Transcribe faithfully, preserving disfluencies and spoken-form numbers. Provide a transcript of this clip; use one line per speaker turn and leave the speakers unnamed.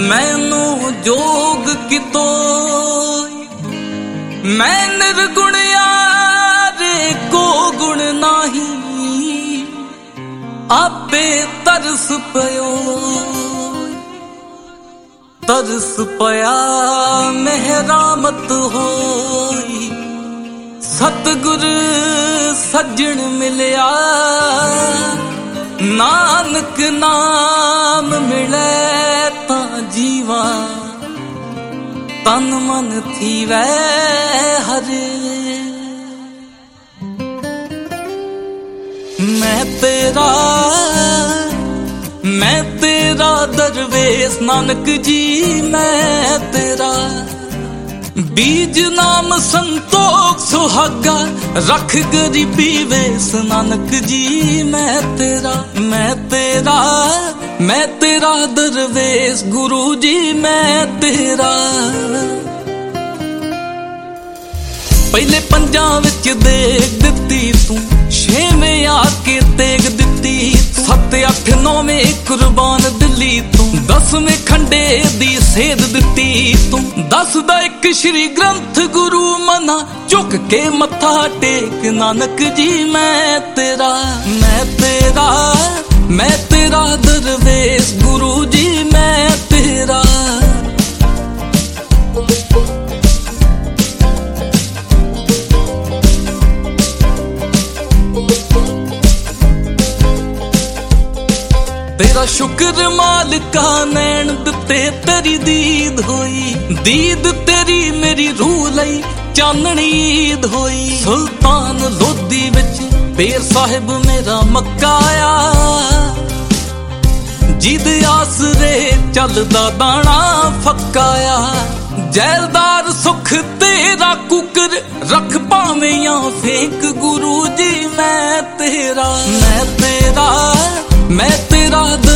मैनू जोग कितो मैं निर्गुण यारे को गुण नाही आपे तरस पयो तरस पया मेहरामत होई सतगुर सज्जन मिलया नानक नाम मिले ता जीवा तन मन थी वै हरे मैं तेरा मैं तेरा दरवेश नानक जी मैं तेरा बीज नाम संतोख सुहागा रख गरीबी वेस नानक जी मैं तेरा मैं तेरा मैं तेरा दरवेश गुरु जी मैं तेरा पहले पंजा विच देख दिती तू छेवें आके तेग दिती सत्त अठ नौवें कुर्बान दिली तू दसवें खंडे दी सेध दिती तू दस दा एक श्री ग्रंथ गुरु मना झुक के मत्था टेक नानक जी मैं तेरा मैं तेरा मैं तेरा दरवेश गुरु जी मैं तेरा तेरा शुक्र मालिका नैन दिते तेरी दीद होई दीद तेरी मेरी रूह लई चाननी ईद होई सुल्तान लोधी विच बेर साहिब मेरा मक्काया जिद आसरे चलदा दाना फकाया जैलदार सुख तेरा कुकर रख भावें या फेंक गुरु जी मैं तेरा मैं तेरा मैं तेरा